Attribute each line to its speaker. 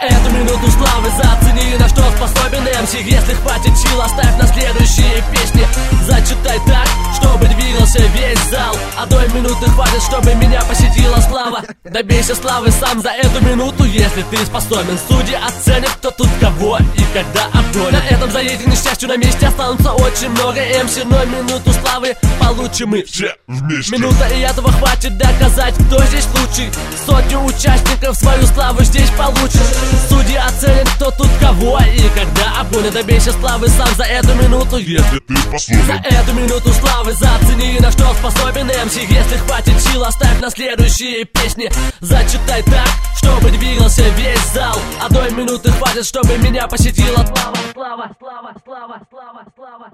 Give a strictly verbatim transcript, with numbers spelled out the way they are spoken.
Speaker 1: эту минуту славы зацени, на что способен эм си. Если хватит сил, оставь на следующие песни. Зачитай так, чтобы двигался весь зал. Одной минуты хватит, чтобы меня посетила слава. Добейся славы сам за эту минуту, если ты способен. Судьи оценят, кто тут кого и когда обгонит. На этом заедет несчастью, на месте останутся очень много эм си. Но минуту славы получим мы
Speaker 2: все вместе.
Speaker 1: Минута, и этого хватит доказать, кто здесь лучший. Сотню участников свою славу здесь получит. Судьи оценят, кто тут кого и когда обгонит. Добейся славы сам за эту минуту,
Speaker 2: если ты способен.
Speaker 1: За эту минуту славы зацени, на что способен эм си. Если хватит сил, оставь на следующие песни. Зачитай так, чтобы двигался весь зал. Одной минуты хватит, чтобы меня посетила слава, слава, слава, слава, слава, слава.